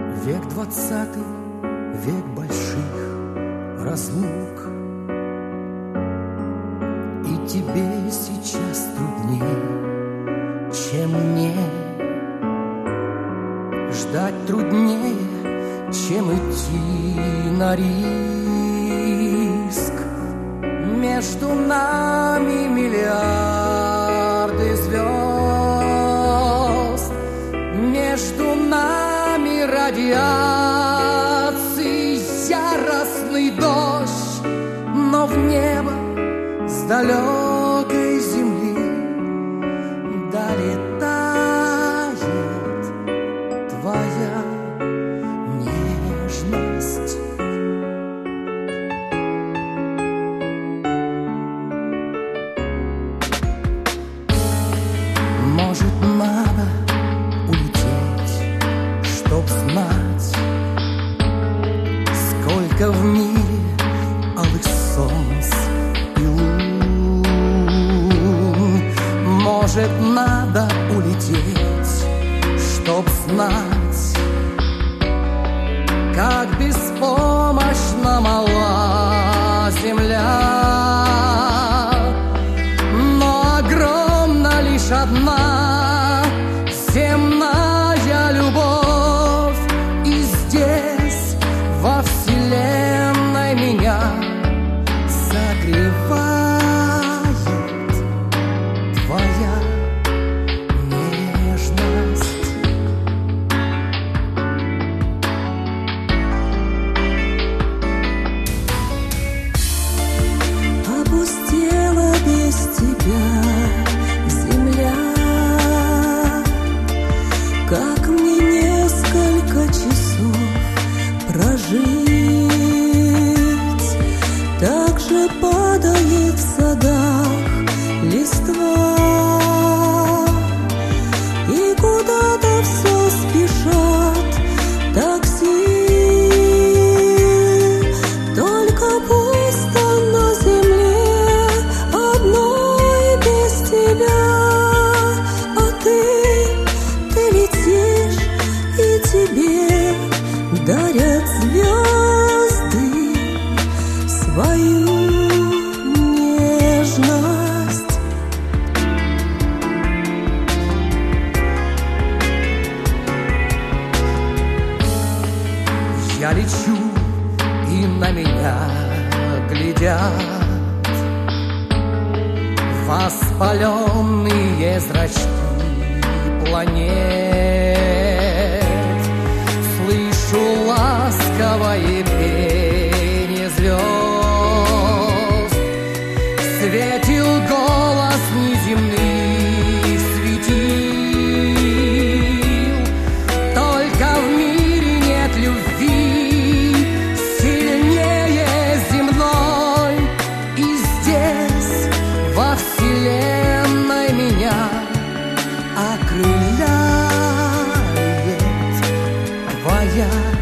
Век 20-й, век больших разлук. И тебе сейчас трудней, чем мне. Ждать труднее, чем идти на риск. Между нами миллиарды звезд, между нами радиации яростный дождь, но в небо с далекой земли долетает твоя нежность. Может, надо улететь, чтоб знать, сколько в мире алых солнц и лун. Может, надо улететь, чтоб знать, как беспомощна мала земля, но огромна лишь одна земная любовь, и здесь, во вселенной, меня согревает твоя нежность. Опустела без тебя земля, как мне несколько часов прожить? Так же падает в садах листва, и куда-то все спешат такси. Только пусто на земле одной без тебя, а ты летишь, и тебе дарят звезды свою нежность. Я лечу, и на меня глядят воспаленные зрачки планет. Слышу ласковое пение звезд, светил голос неземных светил. Только в мире нет любви сильнее земной, и здесь, во вселенной, меня окрыляет твоя